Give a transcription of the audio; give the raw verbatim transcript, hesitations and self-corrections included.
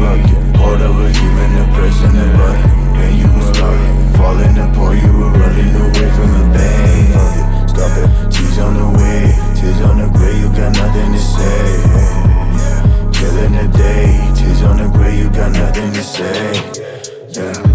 bucket. Poured over human, the pressing the button. And you was stuck, falling apart, you were running away from the pain. Fuck it, stop it, tears on the way, tears on the grave, you got nothing to say. Killing the day, tears on the grave, you got nothing to say. Yeah.